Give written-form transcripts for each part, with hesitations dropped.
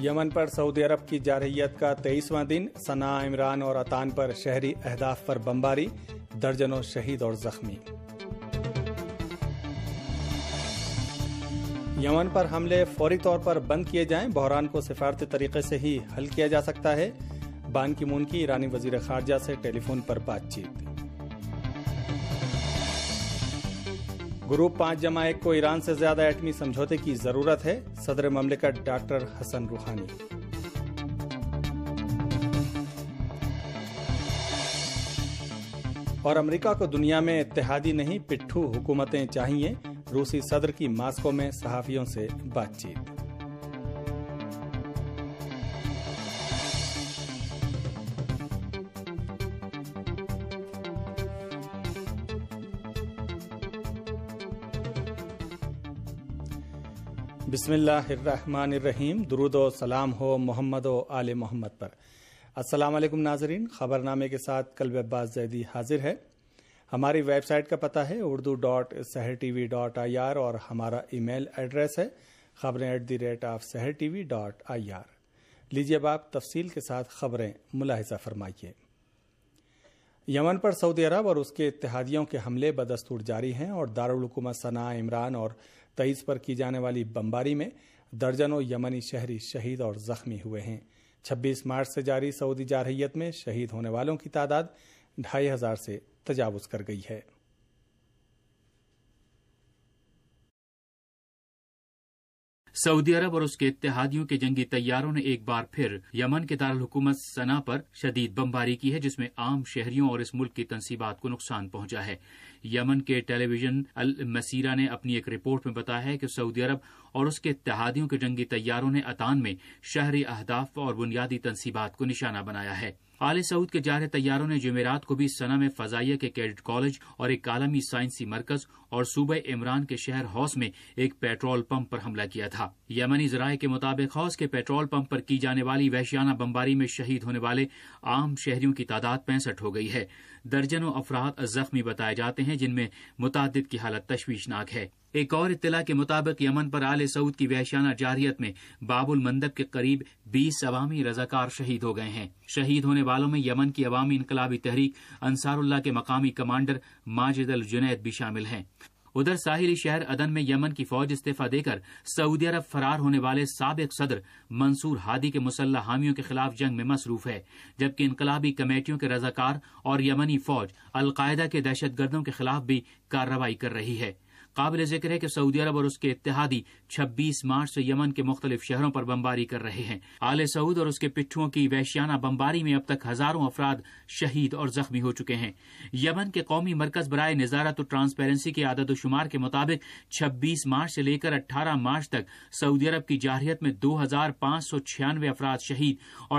یمن پر سعودی عرب کی جارحیت کا 23واں دن، صنعاء، عمران اور عطان پر شہری اہداف پر بمباری، درجنوں شہید اور زخمی۔ یمن پر حملے فوری طور پر بند کیے جائیں، بحران کو سفارتی طریقے سے ہی حل کیا جا سکتا ہے۔ بان کی مون کی ایرانی وزیر خارجہ سے ٹیلی فون پر بات چیت۔ گروپ 5+1 کو ایران سے زیادہ ایٹمی سمجھوتے کی ضرورت ہے، صدر مملکت ڈاکٹر حسن روحانی۔ اور امریکہ کو دنیا میں اتحادی نہیں پٹھو حکومتیں چاہیے، روسی صدر کی ماسکو میں صحافیوں سے بات چیت۔ بسم اللہ الرحمن الرحیم، درود و سلام ہو محمد و آل محمد پر۔ السلام علیکم ناظرین، خبرنامے کے ساتھ قلب عباس زیدی حاضر ہے۔ ہماری ویب سائٹ کا پتہ ہے urdu.sehrtv.ir اور ہمارا ای میل ایڈریس ہے خبریں@sehrtv.ir۔ لیجیے اب آپ تفصیل کے ساتھ خبریں ملاحظہ فرمائیے۔ یمن پر سعودی عرب اور اس کے اتحادیوں کے حملے بدستور جاری ہیں اور دارالحکومت صنعاء، عمران اور تعز پر کی جانے والی بمباری میں درجنوں یمنی شہری شہید اور زخمی ہوئے ہیں۔ 26 مارچ سے جاری سعودی جارحیت میں شہید ہونے والوں کی تعداد 2500 سے تجاوز کر گئی ہے۔ سعودی عرب اور اس کے اتحادیوں کے جنگی طیاروں نے ایک بار پھر یمن کے دارالحکومت صنعاء پر شدید بمباری کی ہے، جس میں عام شہریوں اور اس ملک کی تنصیبات کو نقصان پہنچا ہے۔ یمن کے ٹیلی ویژن المسیرہ نے اپنی ایک رپورٹ میں بتایا ہے کہ سعودی عرب اور اس کے اتحادیوں کے جنگی طیاروں نے عطان میں شہری اہداف اور بنیادی تنصیبات کو نشانہ بنایا ہے۔ آل سعود کے جارح طیاروں نے جمعرات کو بھی صنعاء میں فضائیہ کے کیڈٹ کالج اور ایک عالمی سائنسی مرکز اور صوبہ عمران کے شہر حوث میں ایک پیٹرول پمپ پر حملہ کیا تھا۔ یمنی ذرائع کے مطابق حوث کے پیٹرول پمپ پر کی جانے والی وحشیانہ بمباری میں شہید ہونے والے عام شہریوں کی تعداد 65 ہو گئی ہے۔ درجنوں افراد زخمی بتائے جاتے ہیں، جن میں متعدد کی حالت تشویشناک ہے۔ ایک اور اطلاع کے مطابق یمن پر آل سعود کی وحشیانہ جارحیت میں باب المندب کے قریب 20 عوامی رضاکار شہید ہو گئے ہیں۔ شہید ہونے والوں میں یمن کی عوامی انقلابی تحریک انصار اللہ کے مقامی کمانڈر ماجد الجنید بھی شامل ہیں۔ ادھر ساحلی شہر عدن میں یمن کی فوج استعفی دے کر سعودی عرب فرار ہونے والے سابق صدر منصور ہادی کے مسلح حامیوں کے خلاف جنگ میں مصروف ہے، جبکہ انقلابی کمیٹیوں کے رضاکار اور یمنی فوج القاعدہ کے دہشت گردوں کے خلاف بھی کارروائی کر رہی ہے۔ قابل ذکر ہے کہ سعودی عرب اور اس کے اتحادی 26 مارچ سے یمن کے مختلف شہروں پر بمباری کر رہے ہیں۔ آل سعود اور اس کے پٹھوؤں کی وحشیانہ بمباری میں اب تک ہزاروں افراد شہید اور زخمی ہو چکے ہیں۔ یمن کے قومی مرکز برائے نظارت و ٹرانسپیرنسی کے اعداد و شمار کے مطابق 26 مارچ سے لے کر 18 مارچ تک سعودی عرب کی جارحیت میں 2596 افراد شہید اور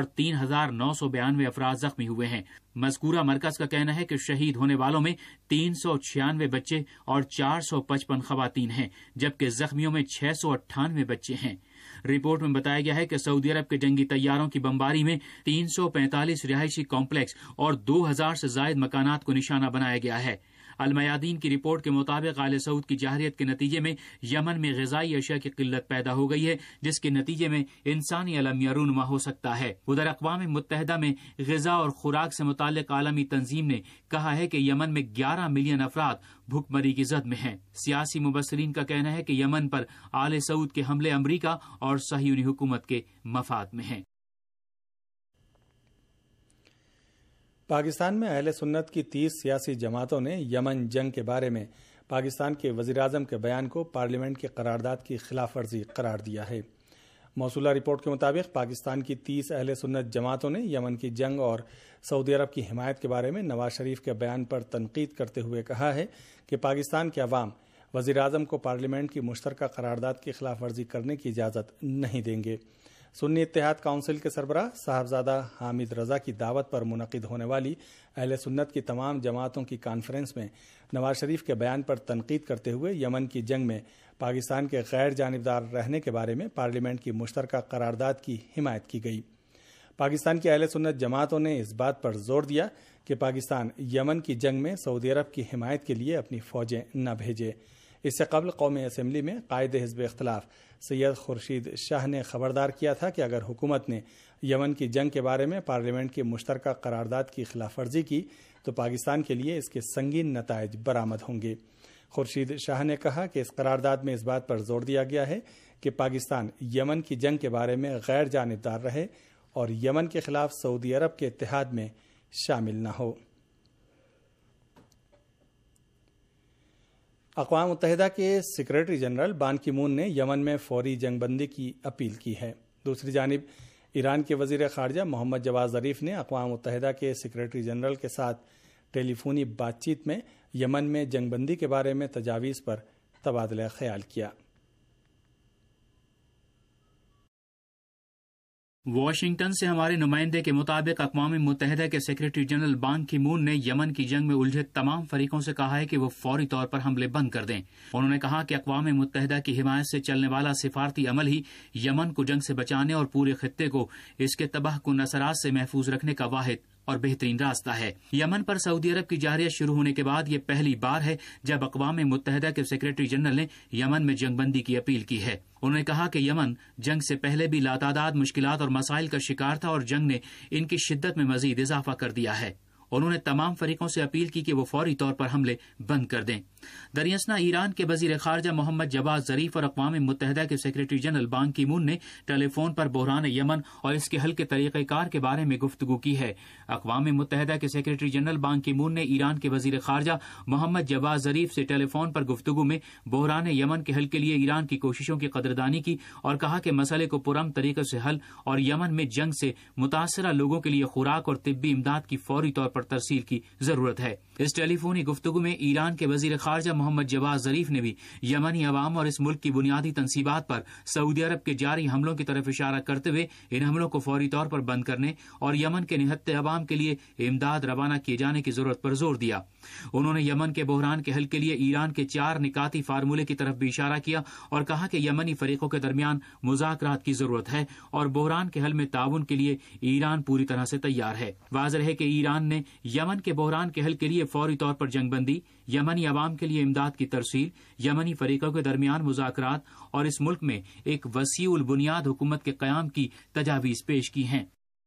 3992 افراد زخمی ہوئے ہیں۔ مذکورہ مرکز کا کہنا ہے کہ شہید ہونے والوں میں 396 بچے اور 455 خواتین ہیں، جبکہ زخمیوں میں 698 بچے ہیں۔ رپورٹ میں بتایا گیا ہے کہ سعودی عرب کے جنگی طیاروں کی بمباری میں 345 رہائشی کمپلیکس اور 2000 سے زائد مکانات کو نشانہ بنایا گیا ہے۔ المیادین کی رپورٹ کے مطابق آل سعود کی جارحیت کے نتیجے میں یمن میں غذائی اشیاء کی قلت پیدا ہو گئی ہے، جس کے نتیجے میں انسانی علم رونما ہو سکتا ہے۔ ادھر اقوام متحدہ میں غذا اور خوراک سے متعلق عالمی تنظیم نے کہا ہے کہ یمن میں 11 ملین افراد بھوک مری کی زد میں ہیں۔ سیاسی مبصرین کا کہنا ہے کہ یمن پر آل سعود کے حملے امریکہ اور صہیونی حکومت کے مفاد میں ہیں۔ پاکستان میں اہل سنت کی 30 سیاسی جماعتوں نے یمن جنگ کے بارے میں پاکستان کے وزیراعظم کے بیان کو پارلیمنٹ کی قرارداد کی خلاف ورزی قرار دیا ہے۔ موصولہ رپورٹ کے مطابق پاکستان کی 30 اہل سنت جماعتوں نے یمن کی جنگ اور سعودی عرب کی حمایت کے بارے میں نواز شریف کے بیان پر تنقید کرتے ہوئے کہا ہے کہ پاکستان کے عوام وزیراعظم کو پارلیمنٹ کی مشترکہ قرارداد کی خلاف ورزی کرنے کی اجازت نہیں دیں گے۔ سنی اتحاد کونسل کے سربراہ صاحبزادہ حامد رضا کی دعوت پر منعقد ہونے والی اہل سنت کی تمام جماعتوں کی کانفرنس میں نواز شریف کے بیان پر تنقید کرتے ہوئے یمن کی جنگ میں پاکستان کے غیر جانبدار رہنے کے بارے میں پارلیمنٹ کی مشترکہ قرارداد کی حمایت کی گئی۔ پاکستان کی اہل سنت جماعتوں نے اس بات پر زور دیا کہ پاکستان یمن کی جنگ میں سعودی عرب کی حمایت کے لیے اپنی فوجیں نہ بھیجے۔ اس سے قبل قومی اسمبلی میں قائد حزب اختلاف سید خورشید شاہ نے خبردار کیا تھا کہ اگر حکومت نے یمن کی جنگ کے بارے میں پارلیمنٹ کی مشترکہ قرارداد کی خلاف ورزی کی تو پاکستان کے لیے اس کے سنگین نتائج برآمد ہوں گے۔ خورشید شاہ نے کہا کہ اس قرارداد میں اس بات پر زور دیا گیا ہے کہ پاکستان یمن کی جنگ کے بارے میں غیر جانبدار رہے اور یمن کے خلاف سعودی عرب کے اتحاد میں شامل نہ ہو۔ اقوام متحدہ کے سیکریٹری جنرل بان کی مون نے یمن میں فوری جنگ بندی کی اپیل کی ہے۔ دوسری جانب ایران کے وزیر خارجہ محمد جواد ظریف نے اقوام متحدہ کے سیکریٹری جنرل کے ساتھ ٹیلی فونی بات چیت میں یمن میں جنگ بندی کے بارے میں تجاویز پر تبادلہ خیال کیا۔ واشنگٹن سے ہمارے نمائندے کے مطابق اقوام متحدہ کے سیکریٹری جنرل بان کی مون نے یمن کی جنگ میں الجھے تمام فریقوں سے کہا ہے کہ وہ فوری طور پر حملے بند کر دیں۔ انہوں نے کہا کہ اقوام متحدہ کی حمایت سے چلنے والا سفارتی عمل ہی یمن کو جنگ سے بچانے اور پورے خطے کو اس کے تباہ کن اثرات سے محفوظ رکھنے کا واحد اور بہترین راستہ ہے۔ یمن پر سعودی عرب کی جارحیت شروع ہونے کے بعد یہ پہلی بار ہے جب اقوام متحدہ کے سیکریٹری جنرل نے یمن میں جنگ بندی کی اپیل کی ہے۔ انہوں نے کہا کہ یمن جنگ سے پہلے بھی لاتعداد مشکلات اور مسائل کا شکار تھا اور جنگ نے ان کی شدت میں مزید اضافہ کر دیا ہے۔ انہوں نے تمام فریقوں سے اپیل کی کہ وہ فوری طور پر حملے بند کر دیں۔ دریاسنا ایران کے وزیر خارجہ محمد جواد ظریف اور اقوام متحدہ کے سیکریٹری جنرل بان کی مون نے ٹیلی فون پر بحران یمن اور اس کے حل کے طریقہ کار کے بارے میں گفتگو کی ہے۔ اقوام متحدہ کے سیکریٹری جنرل بان کی مون نے ایران کے وزیر خارجہ محمد جواد ظریف سے ٹیلی فون پر گفتگو میں بحران یمن کے حل کے لیے ایران کی کوششوں کی قدردانی کی اور کہا کہ مسئلے کو پرامن طریقے سے حل اور یمن میں جنگ سے متاثرہ لوگوں کے لیے خوراک اور طبی امداد کی فوری طور پر ترسیل کی ضرورت ہے۔ اس ٹیلی فونی گفتگو میں ایران کے وزیر خارجہ محمد جواد ظریف نے بھی یمنی عوام اور اس ملک کی بنیادی تنصیبات پر سعودی عرب کے جاری حملوں کی طرف اشارہ کرتے ہوئے ان حملوں کو فوری طور پر بند کرنے اور یمن کے نہتے عوام کے لیے امداد روانہ کیے جانے کی ضرورت پر زور دیا۔ انہوں نے یمن کے بحران کے حل کے لیے ایران کے 4 نکاتی فارمولے کی طرف بھی اشارہ کیا اور کہا کہ یمنی فریقوں کے درمیان مذاکرات کی ضرورت ہے اور بحران کے حل میں تعاون کے لیے ایران پوری طرح سے تیار ہے۔ واضح ہے کہ ایران نے یمن کے بحران کے حل کے لیے فوری طور پر جنگ بندی، یمنی عوام کے لیے امداد کی ترسیل، یمنی فریقوں کے درمیان مذاکرات اور اس ملک میں ایک وسیع البنیاد حکومت کے قیام کی تجاویز پیش کی ہیں۔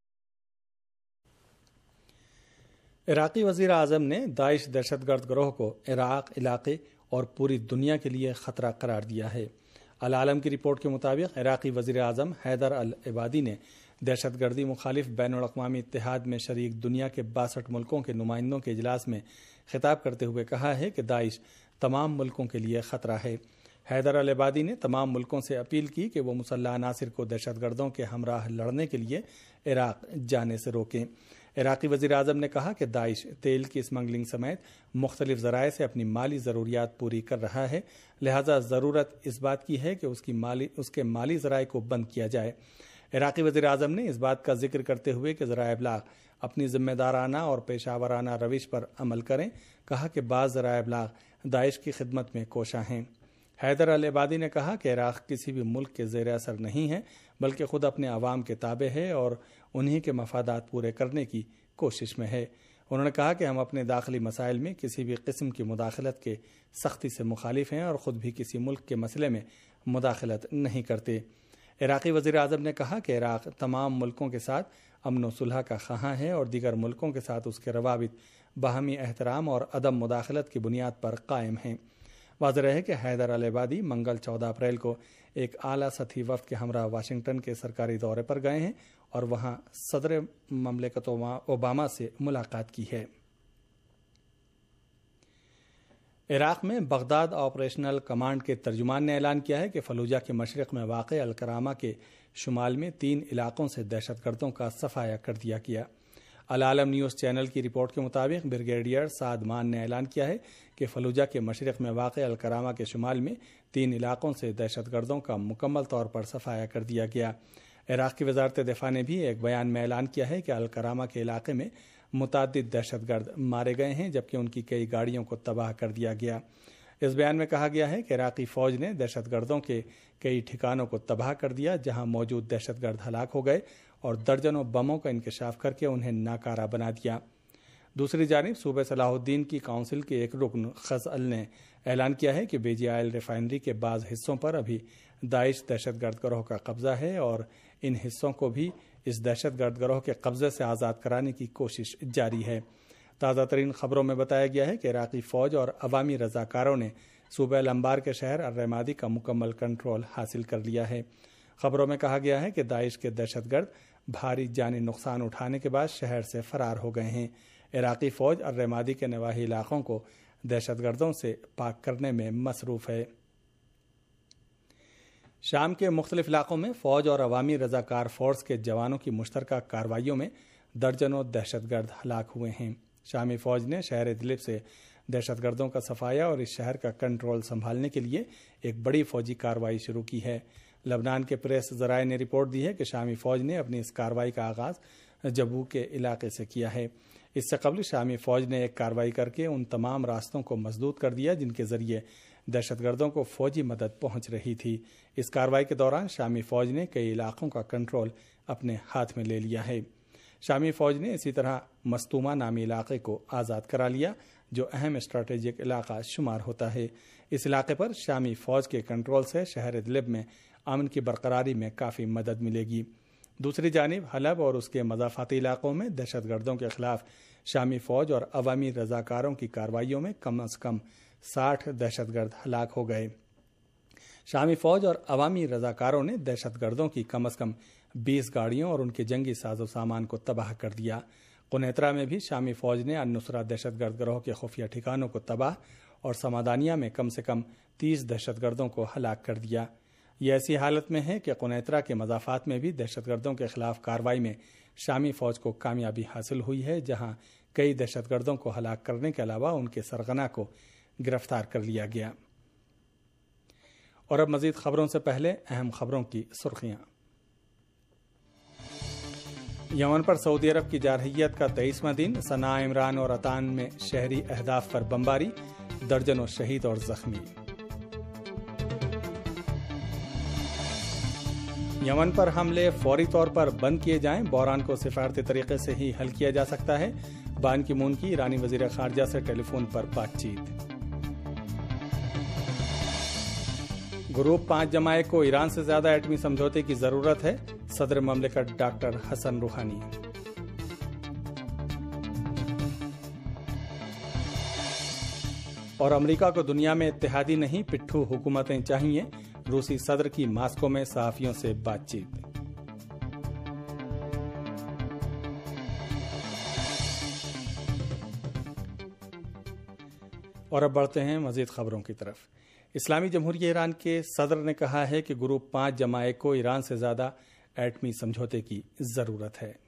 عراقی وزیر اعظم نے داعش دہشت گرد گروہ کو عراق علاقے اور پوری دنیا کے لیے خطرہ قرار دیا ہے۔ العالم کی رپورٹ کے مطابق عراقی وزیر اعظم حیدر العبادی نے دہشت گردی مخالف بین الاقوامی اتحاد میں شریک دنیا کے 62 ملکوں کے نمائندوں کے اجلاس میں خطاب کرتے ہوئے کہا ہے کہ داعش تمام ملکوں کے لیے خطرہ ہے۔ حیدر العبادی نے تمام ملکوں سے اپیل کی کہ وہ مسلح عناصر کو دہشت گردوں کے ہمراہ لڑنے کے لیے عراق جانے سے روکیں۔ عراقی وزیر اعظم نے کہا کہ داعش تیل کی اسمگلنگ سمیت مختلف ذرائع سے اپنی مالی ضروریات پوری کر رہا ہے، لہذا ضرورت اس بات کی ہے کہ اس کے مالی ذرائع کو بند کیا جائے۔ عراقی وزیر اعظم نے اس بات کا ذکر کرتے ہوئے کہ ذرائع ابلاغ اپنی ذمہ دارانہ اور پیشہ ورانہ روش پر عمل کریں، کہا کہ بعض ذرائع ابلاغ داعش کی خدمت میں کوشاں ہیں۔ حیدر العبادی نے کہا کہ عراق کسی بھی ملک کے زیر اثر نہیں ہے بلکہ خود اپنے عوام کے تابع ہے اور انہی کے مفادات پورے کرنے کی کوشش میں ہے۔ انہوں نے کہا کہ ہم اپنے داخلی مسائل میں کسی بھی قسم کی مداخلت کے سختی سے مخالف ہیں اور خود بھی کسی ملک کے مسئلے میں مداخلت نہیں کرتے۔ عراقی وزیر اعظم نے کہا کہ عراق تمام ملکوں کے ساتھ امن و صلح کا خواہاں ہے اور دیگر ملکوں کے ساتھ اس کے روابط باہمی احترام اور عدم مداخلت کی بنیاد پر قائم ہیں۔ واضح رہے کہ حیدر العبادی منگل 14 اپریل کو ایک اعلیٰ سطحی وفد کے ہمراہ واشنگٹن کے سرکاری دورے پر گئے ہیں اور وہاں صدر مملکت اوباما سے ملاقات کی ہے۔ عراق میں بغداد آپریشنل کمانڈ کے ترجمان نے اعلان کیا ہے کہ فلوجہ کے مشرق میں واقع الکرامہ کے شمال میں 3 علاقوں سے دہشت گردوں کا صفایا کر دیا گیا۔ العالم نیوز چینل کی رپورٹ کے مطابق بریگیڈیئر سعد مان نے اعلان کیا ہے کہ فلوجہ کے مشرق میں واقع الکرامہ کے شمال میں 3 علاقوں سے دہشت گردوں کا مکمل طور پر صفایا کر دیا گیا۔ عراق کی وزارت دفاع نے بھی ایک بیان میں اعلان کیا ہے کہ الکرامہ کے علاقے میں متعدد دہشت گرد مارے گئے ہیں جبکہ ان کی کئی گاڑیوں کو تباہ کر دیا گیا۔ اس بیان میں کہا گیا ہے کہ عراقی فوج نے دہشت گردوں کے کئی ٹھکانوں کو تباہ کر دیا جہاں موجود دہشت گرد ہلاک ہو گئے اور درجنوں بموں کا انکشاف کر کے انہیں ناکارہ بنا دیا۔ دوسری جانب صوبہ صلاح الدین کی کونسل کے ایک رکن خزعل نے اعلان کیا ہے کہ بیجی آئل ریفائنری کے بعض حصوں پر ابھی داعش دہشت گرد گروہ کا قبضہ ہے اور ان حصوں کو بھی اس دہشت گرد گروہ کے قبضے سے آزاد کرانے کی کوشش جاری ہے۔ تازہ ترین خبروں میں بتایا گیا ہے کہ عراقی فوج اور عوامی رضاکاروں نے صوبہ الانبار کے شہر الرمادی کا مکمل کنٹرول حاصل کر لیا ہے۔ خبروں میں کہا گیا ہے کہ داعش کے دہشت گرد بھاری جانی نقصان اٹھانے کے بعد شہر سے فرار ہو گئے ہیں۔ عراقی فوج الرمادی کے نواحی علاقوں کو دہشت گردوں سے پاک کرنے میں مصروف ہے۔ شام کے مختلف علاقوں میں فوج اور عوامی رضاکار فورس کے جوانوں کی مشترکہ کارروائیوں میں درجنوں دہشت گرد ہلاک ہوئے ہیں۔ شامی فوج نے شہر ادلب سے دہشت گردوں کا صفایا اور اس شہر کا کنٹرول سنبھالنے کے لیے ایک بڑی فوجی کارروائی شروع کی ہے۔ لبنان کے پریس ذرائع نے رپورٹ دی ہے کہ شامی فوج نے اپنی اس کارروائی کا آغاز جبو کے علاقے سے کیا ہے۔ اس سے قبل شامی فوج نے ایک کارروائی کر کے ان تمام راستوں کو مسدود کر دیا جن کے ذریعے دہشت گردوں کو فوجی مدد پہنچ رہی تھی۔ اس کارروائی کے دوران شامی فوج نے کئی علاقوں کا کنٹرول اپنے ہاتھ میں لے لیا ہے۔ شامی فوج نے اسی طرح مستومہ نامی علاقے کو آزاد کرا لیا جو اہم اسٹریٹجک علاقہ شمار ہوتا ہے۔ اس علاقے پر شامی فوج کے کنٹرول سے شہر ادلب میں امن کی برقراری میں کافی مدد ملے گی۔ دوسری جانب حلب اور اس کے مضافاتی علاقوں میں دہشت گردوں کے خلاف شامی فوج اور عوامی رضاکاروں کی کارروائیوں میں کم از کم 60 دہشت گرد ہلاک ہو گئے۔ شامی فوج اور عوامی رضاکاروں نے دہشت گردوں کی کم از کم 20 گاڑیوں اور ان کے جنگی ساز و سامان کو تباہ کر دیا۔ قنیطرہ میں بھی شامی فوج نے النصرہ دہشت گرد گروہ کے خفیہ ٹھکانوں کو تباہ اور سمادانیہ میں کم سے کم 30 دہشت گردوں کو ہلاک کر دیا۔ یہ ایسی حالت میں ہے کہ قنیطرہ کے مضافات میں بھی دہشت گردوں کے خلاف کارروائی میں شامی فوج کو کامیابی حاصل ہوئی ہے، جہاں کئی دہشت گردوں کو ہلاک کرنے کے علاوہ ان کے سرغنہ کو گرفتار کر لیا گیا۔ اور اب مزید خبروں سے پہلے اہم خبروں کی سرخیاں۔ یمن پر سعودی عرب کی جارحیت کا 23واں دن، صنعاء، عمران اور عطان میں شہری اہداف پر بمباری، درجنوں شہید اور زخمی۔ یمن پر حملے فوری طور پر بند کیے جائیں، بحران کو سفارتی طریقے سے ہی حل کیا جا سکتا ہے، بان کی مون کی ایرانی وزیر خارجہ سے ٹیلی فون پر بات چیت۔ گروپ 5 جماعت کو ایران سے زیادہ ایٹمی سمجھوتے کی ضرورت ہے، صدر مملکت ڈاکٹر حسن روحانی۔ اور امریکہ کو دنیا میں اتحادی نہیں پٹھو حکومتیں چاہیے، روسی صدر کی ماسکو میں صحافیوں سے بات چیت۔ اور اب بڑھتے ہیں مزید خبروں کی طرف۔ اسلامی جمہوریہ ایران کے صدر نے کہا ہے کہ گروپ 5 جماعت کو ایران سے زیادہ ایٹمی سمجھوتے کی ضرورت ہے۔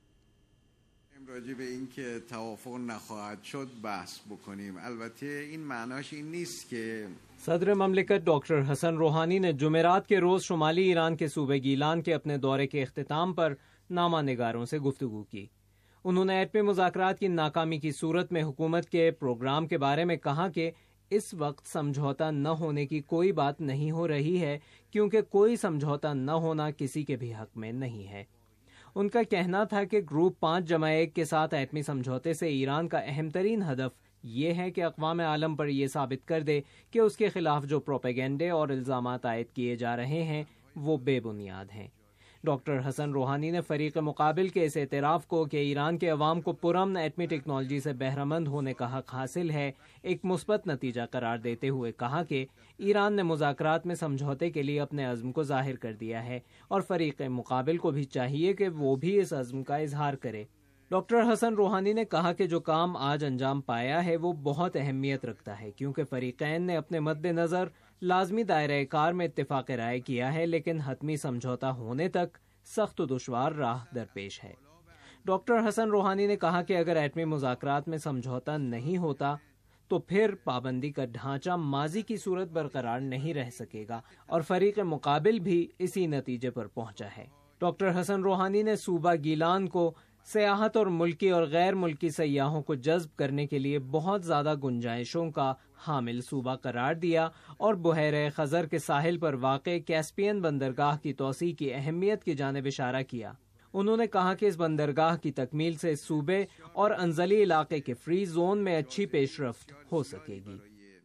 راجع به اینکه توافق نخواهد شد بحث بکنیم. البته این معناش این نیست که صدر مملکت ڈاکٹر حسن روحانی نے جمعرات کے روز شمالی ایران کے صوبے گیلان کے اپنے دورے کے اختتام پر نامہ نگاروں سے گفتگو کی۔ انہوں نے ایٹمی مذاکرات کی ناکامی کی صورت میں حکومت کے پروگرام کے بارے میں کہا کہ اس وقت سمجھوتا نہ ہونے کی کوئی بات نہیں ہو رہی ہے، کیونکہ کوئی سمجھوتا نہ ہونا کسی کے بھی حق میں نہیں ہے۔ ان کا کہنا تھا کہ گروپ 5 جماعت کے ساتھ ایٹمی سمجھوتے سے ایران کا اہم ترین ہدف یہ ہے کہ اقوام عالم پر یہ ثابت کر دے کہ اس کے خلاف جو پروپیگنڈے اور الزامات عائد کیے جا رہے ہیں وہ بے بنیاد ہیں۔ ڈاکٹر حسن روحانی نے فریق مقابل کے اس اعتراف کو کہ ایران کے عوام کو پرامن ایٹمی ٹیکنالوجی سے بہرہ مند ہونے کا حق حاصل ہے ایک مثبت نتیجہ قرار دیتے ہوئے کہا کہ ایران نے مذاکرات میں سمجھوتے کے لیے اپنے عزم کو ظاہر کر دیا ہے اور فریق مقابل کو بھی چاہیے کہ وہ بھی اس عزم کا اظہار کرے۔ ڈاکٹر حسن روحانی نے کہا کہ جو کام آج انجام پایا ہے وہ بہت اہمیت رکھتا ہے، کیونکہ فریقین نے اپنے مد نظر لازمی دائرہ کار میں اتفاق رائے کیا ہے، لیکن حتمی سمجھوتا ہونے تک سخت و دشوار راہ درپیش ہے۔ ڈاکٹر حسن روحانی نے کہا کہ اگر ایٹمی مذاکرات میں سمجھوتا نہیں ہوتا تو پھر پابندی کا ڈھانچہ ماضی کی صورت برقرار نہیں رہ سکے گا، اور فریق مقابل بھی اسی نتیجے پر پہنچا ہے۔ ڈاکٹر حسن روحانی نے صوبہ گیلان کو سیاحت اور ملکی اور غیر ملکی سیاحوں کو جذب کرنے کے لیے بہت زیادہ گنجائشوں کا حامل صوبہ قرار دیا اور بحیرہ خزر کے ساحل پر واقع کیسپین بندرگاہ کی توسیع کی اہمیت کی جانب اشارہ کیا۔ انہوں نے کہا کہ اس بندرگاہ کی تکمیل سے اس صوبے اور انزلی علاقے کے فری زون میں اچھی پیش رفت ہو سکے گی۔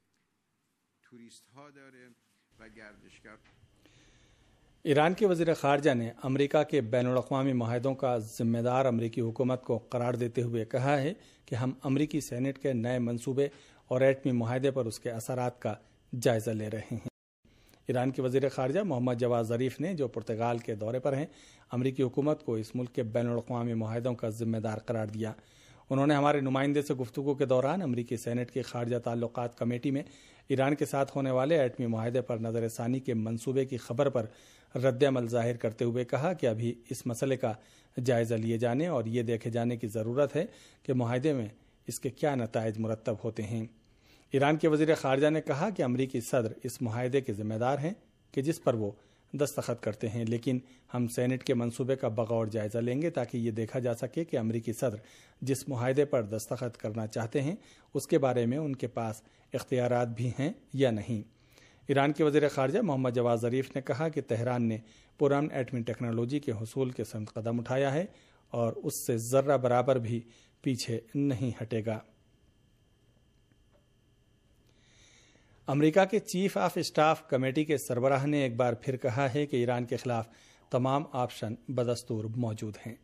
ایران کے وزیر خارجہ نے امریکہ کے بین الاقوامی معاہدوں کا ذمہ دار امریکی حکومت کو قرار دیتے ہوئے کہا ہے کہ ہم امریکی سینٹ کے نئے منصوبے اور ایٹمی معاہدے پر اس کے اثرات کا جائزہ لے رہے ہیں۔ ایران کے وزیر خارجہ محمد جواد ظریف نے، جو پرتگال کے دورے پر ہیں، امریکی حکومت کو اس ملک کے بین الاقوامی معاہدوں کا ذمہ دار قرار دیا۔ انہوں نے ہمارے نمائندے سے گفتگو کے دوران امریکی سینٹ کی خارجہ تعلقات کمیٹی میں ایران کے ساتھ ہونے والے ایٹمی معاہدے پر نظر ثانی کے منصوبے کی خبر پر رد عمل ظاہر کرتے ہوئے کہا کہ ابھی اس مسئلے کا جائزہ لیے جانے اور یہ دیکھے جانے کی ضرورت ہے کہ معاہدے میں اس کے کیا نتائج مرتب ہوتے ہیں۔ ایران کے وزیر خارجہ نے کہا کہ امریکی صدر اس معاہدے کے ذمہ دار ہیں کہ جس پر وہ دستخط کرتے ہیں، لیکن ہم سینٹ کے منصوبے کا بغور جائزہ لیں گے تاکہ یہ دیکھا جا سکے کہ امریکی صدر جس معاہدے پر دستخط کرنا چاہتے ہیں اس کے بارے میں ان کے پاس اختیارات بھی ہیں یا نہیں۔ ایران کے وزیر خارجہ محمد جواد ظریف نے کہا کہ تہران نے پرامن ایٹمی ٹیکنالوجی کے حصول کے سمت قدم اٹھایا ہے اور اس سے ذرہ برابر بھی پیچھے نہیں ہٹے گا۔ امریکہ کے چیف آف اسٹاف کمیٹی کے سربراہ نے ایک بار پھر کہا ہے کہ ایران کے خلاف تمام آپشن بدستور موجود ہیں۔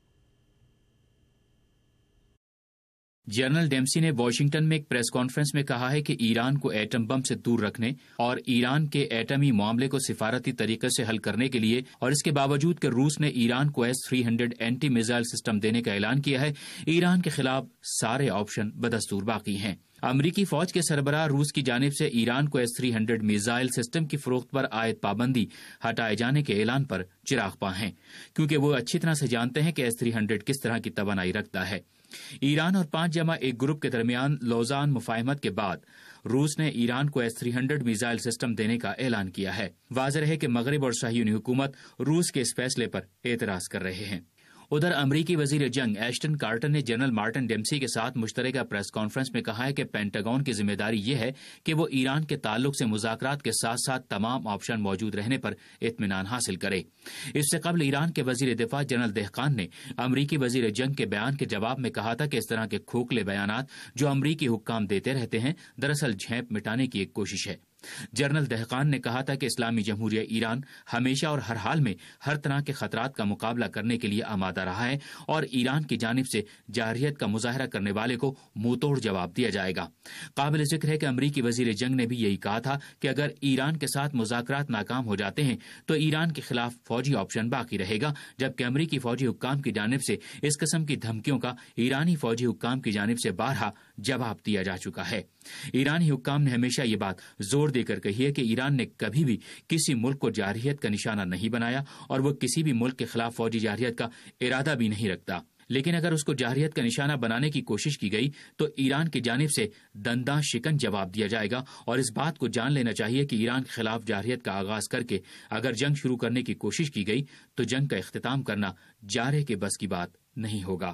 جنرل ڈیمسی نے واشنگٹن میں ایک پریس کانفرنس میں کہا ہے کہ ایران کو ایٹم بم سے دور رکھنے اور ایران کے ایٹمی معاملے کو سفارتی طریقے سے حل کرنے کے لیے، اور اس کے باوجود کہ روس نے ایران کو S-300 اینٹی میزائل سسٹم دینے کا اعلان کیا ہے، ایران کے خلاف سارے آپشن بدستور باقی ہیں۔ امریکی فوج کے سربراہ روس کی جانب سے ایران کو S-300 میزائل سسٹم کی فروخت پر عائد پابندی ہٹائے جانے کے اعلان پر چراغ پاں ہیں، کیونکہ وہ اچھی طرح سے جانتے ہیں کہ S-300 کس طرح کی توانائی رکھتا ہے۔ ایران اور 5+1 گروپ کے درمیان لوزان مفاہمت کے بعد روس نے ایران کو S-300 میزائل سسٹم دینے کا اعلان کیا ہے۔ واضح ہے کہ مغرب اور صہیونی حکومت روس کے اس فیصلے پر اعتراض کر رہے ہیں۔ ادھر امریکی وزیر جنگ ایشٹن کارٹر نے جنرل مارٹن ڈیمسی کے ساتھ مشترکہ پریس کانفرنس میں کہا ہے کہ پینٹاگون کی ذمہ داری یہ ہے کہ وہ ایران کے تعلق سے مذاکرات کے ساتھ ساتھ تمام آپشن موجود رہنے پر اطمینان حاصل کرے۔ اس سے قبل ایران کے وزیر دفاع جنرل دہقان نے امریکی وزیر جنگ کے بیان کے جواب میں کہا تھا کہ اس طرح کے کھوکھلے بیانات جو امریکی حکام دیتے رہتے ہیں دراصل جھیپ مٹانے کی ایک کوشش ہے۔ جنرل دہقان نے کہا تھا کہ اسلامی جمہوریہ ایران ہمیشہ اور ہر حال میں ہر طرح کے خطرات کا مقابلہ کرنے کے لیے آمادہ رہا ہے اور ایران کی جانب سے جارحیت کا مظاہرہ کرنے والے کو منہ توڑ جواب دیا جائے گا۔ قابل ذکر ہے کہ امریکی وزیر جنگ نے بھی یہی کہا تھا کہ اگر ایران کے ساتھ مذاکرات ناکام ہو جاتے ہیں تو ایران کے خلاف فوجی آپشن باقی رہے گا، جبکہ امریکی فوجی حکام کی جانب سے اس قسم کی دھمکیوں کا ایرانی فوجی حکام کی جانب سے بارہا جواب دیا جا چکا ہے۔ ایرانی حکام نے ہمیشہ یہ بات زور دے کر کہی ہے کہ ایران نے کبھی بھی کسی ملک کو جارحیت کا نشانہ نہیں بنایا اور وہ کسی بھی ملک کے خلاف فوجی جارحیت کا ارادہ بھی نہیں رکھتا، لیکن اگر اس کو جارحیت کا نشانہ بنانے کی کوشش کی گئی تو ایران کی جانب سے دنداں شکن جواب دیا جائے گا، اور اس بات کو جان لینا چاہیے کہ ایران کے خلاف جارحیت کا آغاز کر کے اگر جنگ شروع کرنے کی کوشش کی گئی تو جنگ کا اختتام کرنا جارحے کے بس کی بات نہیں ہوگا۔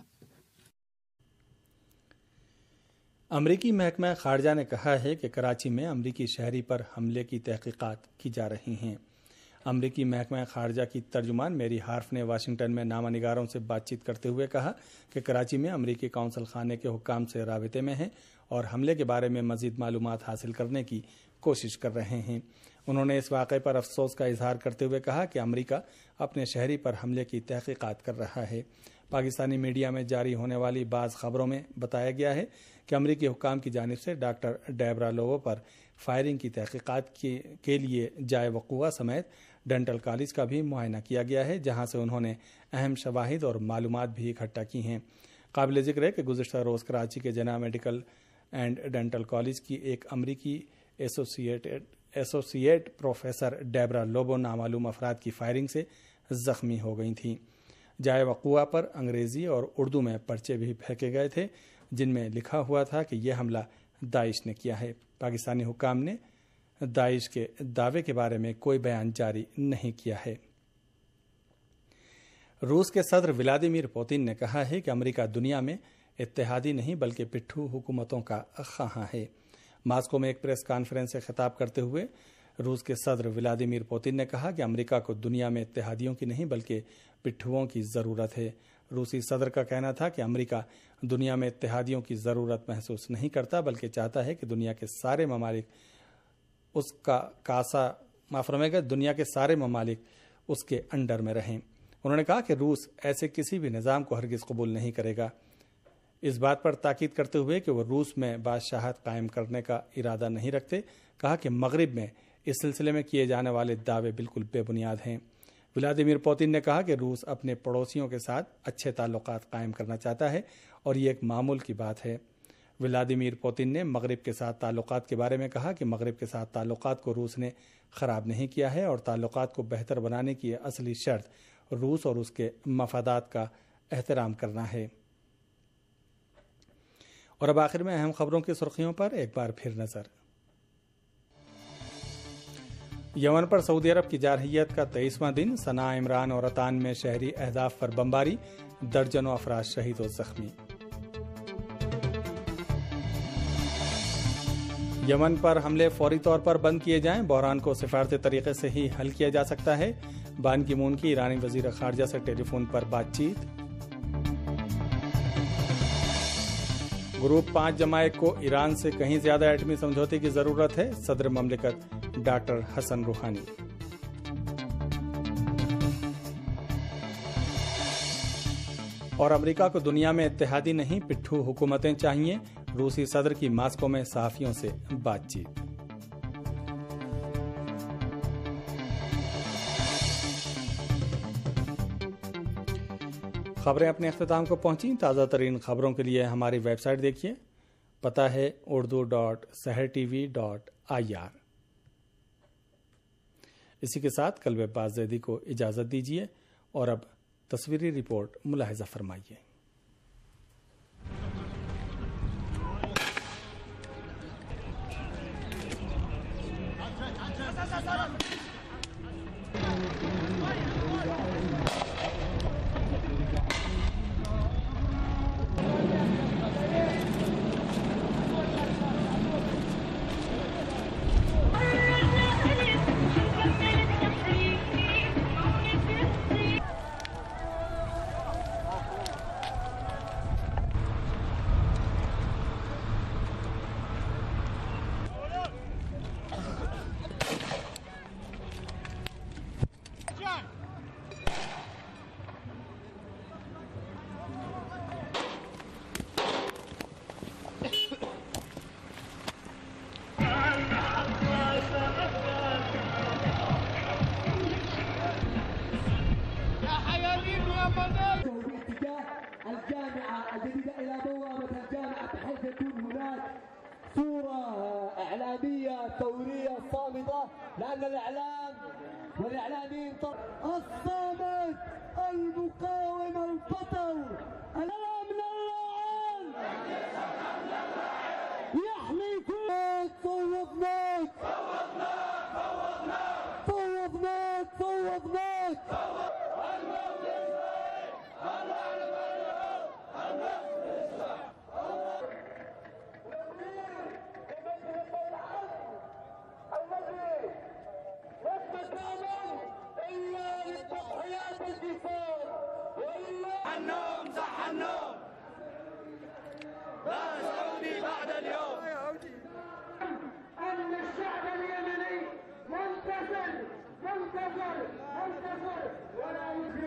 امریکی محکمہ خارجہ نے کہا ہے کہ کراچی میں امریکی شہری پر حملے کی تحقیقات کی جا رہی ہیں۔ امریکی محکمہ خارجہ کی ترجمان میری ہارف نے واشنگٹن میں نامہ نگاروں سے بات چیت کرتے ہوئے کہا کہ کراچی میں امریکی قونصل خانے کے حکام سے رابطے میں ہیں اور حملے کے بارے میں مزید معلومات حاصل کرنے کی کوشش کر رہے ہیں۔ انہوں نے اس واقعے پر افسوس کا اظہار کرتے ہوئے کہا کہ امریکہ اپنے شہری پر حملے کی تحقیقات کر رہا ہے۔ پاکستانی میڈیا میں جاری ہونے والی بعض خبروں میں بتایا گیا ہے کہ امریکی حکام کی جانب سے ڈاکٹر ڈیبرا لوبو پر فائرنگ کی تحقیقات کے لیے جائے وقوع سمیت ڈینٹل کالج کا بھی معائنہ کیا گیا ہے، جہاں سے انہوں نے اہم شواہد اور معلومات بھی اکٹھا کی ہیں۔ قابل ذکر ہے کہ گزشتہ روز کراچی کے Jinnah Medical and Dental College کی ایک امریکی ایسوسیٹ پروفیسر ڈیبرا لوبو نامعلوم افراد کی فائرنگ سے زخمی ہو گئی تھیں۔ جائے وقوع پر انگریزی اور اردو میں پرچے بھی پھینکے گئے تھے جن میں لکھا ہوا تھا کہ یہ حملہ داعش نے کیا ہے۔ پاکستانی حکام نے داعش کے دعوے کے بارے میں کوئی بیان جاری نہیں کیا ہے۔ روس کے صدر ولادیمیر پوتن نے کہا ہے کہ امریکہ دنیا میں اتحادی نہیں بلکہ پٹھو حکومتوں کا خواہاں ہے۔ ماسکو میں ایک پریس کانفرنس سے خطاب کرتے ہوئے روس کے صدر ولادیمیر پوتن نے کہا کہ امریکہ کو دنیا میں اتحادیوں کی نہیں بلکہ پٹھوؤں کی ضرورت ہے۔ روسی صدر کا کہنا تھا کہ امریکہ دنیا میں اتحادیوں کی ضرورت محسوس نہیں کرتا بلکہ چاہتا ہے کہ دنیا کے سارے ممالک اس کے انڈر میں رہیں۔ انہوں نے کہا کہ روس ایسے کسی بھی نظام کو ہرگز قبول نہیں کرے گا، اس بات پر تاکید کرتے ہوئے کہ وہ روس میں بادشاہت قائم کرنے کا ارادہ نہیں رکھتے۔ کہا کہ مغرب میں اس سلسلے میں کیے جانے والے دعوے بالکل بے بنیاد ہیں۔ ولادیمیر پوتن نے کہا کہ روس اپنے پڑوسیوں کے ساتھ اچھے تعلقات قائم کرنا چاہتا ہے اور یہ ایک معمول کی بات ہے۔ ولادیمیر پوتن نے مغرب کے ساتھ تعلقات کے بارے میں کہا کہ مغرب کے ساتھ تعلقات کو روس نے خراب نہیں کیا ہے اور تعلقات کو بہتر بنانے کی اصلی شرط روس اور اس کے مفادات کا احترام کرنا ہے۔ اور اب آخر میں اہم خبروں کی سرخیوں پر ایک بار پھر نظر۔ یمن پر سعودی عرب کی جارحیت کا 23واں دن، صنعاء، عمران اور عطان میں شہری اہداف پر بمباری، درجنوں افراد شہید و زخمی۔ یمن پر حملے فوری طور پر بند کیے جائیں، بحران کو سفارتی طریقے سے ہی حل کیا جا سکتا ہے، بان کی مون کی ایرانی وزیر خارجہ سے ٹیلی فون پر بات چیت۔ گروپ 5 کو ایران سے کہیں زیادہ ایٹمی سمجھوتے کی ضرورت ہے، صدر مملکت ڈاکٹر حسن روحانی۔ اور امریکہ کو دنیا میں اتحادی نہیں پٹھو حکومتیں چاہیے، روسی صدر کی ماسکو میں صحافیوں سے بات چیت۔ خبریں اپنے اختتام کو پہنچیں۔ تازہ ترین خبروں کے لیے ہماری ویب سائٹ دیکھیے، پتہ ہے urdu.sehertv.ir۔ اسی کے ساتھ کلب باز زیدی کو اجازت دیجیے اور اب تصویری رپورٹ ملاحظہ فرمائیے۔ الجامعة الجديدة إلى بوابة الجامعة بحيث يكون هناك صورة إعلامية ثورية صامتة، لأن الإعلام والإعلاميين الصامت المقاوم البطل الأمن اللاعب يحمي كل صوبناك صوبناك صوبناك أن الشعب اليمني منتصر ولا يخيب